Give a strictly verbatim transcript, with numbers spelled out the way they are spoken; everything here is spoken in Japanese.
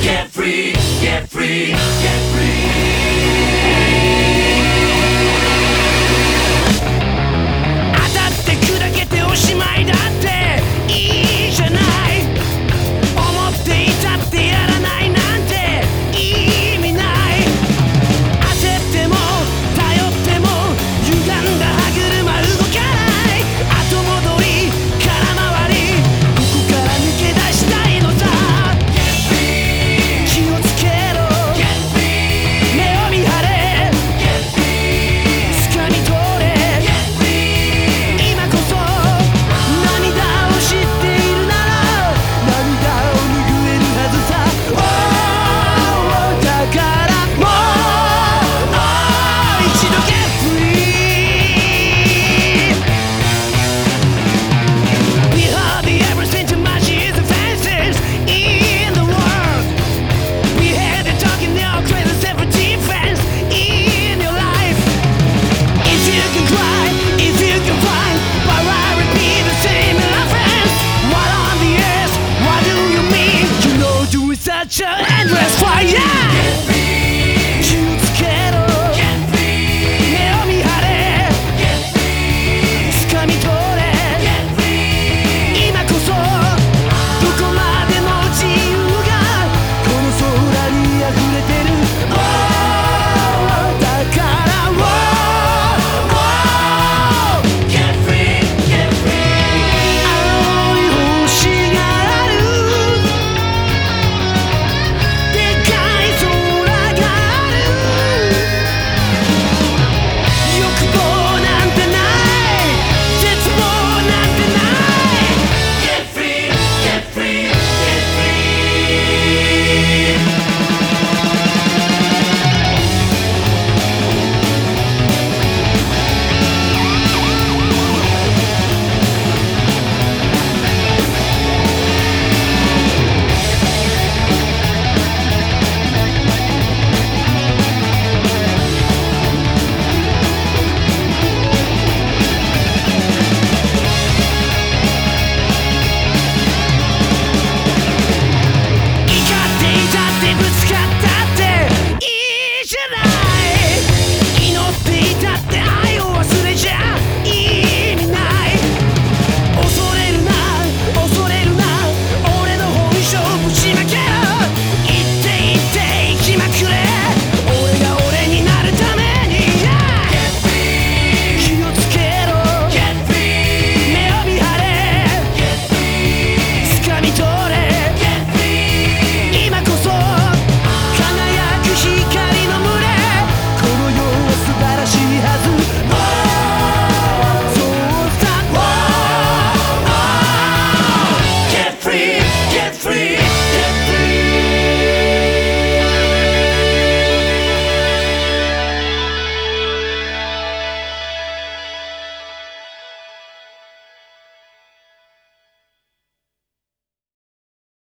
Get free, get free, get free. 当たって砕けておしまいだっていいじゃない。思っていたってやらないなんて意味ない。焦っても頼っても歪んだ歯車動かない。後戻り空回りここから抜け出したいのさ。気をつけろ目を見張れ掴み取れ今こそ涙を知っているなら涙を拭えるはずさ。Oh, だからもう一度 Get free. Behind the everything too much is the fences in the world. We had the talking now, crazy self defense in your life. If you can cry, if you can find, why I repeat the same offense? What on the earth? What do you mean? You know you is such a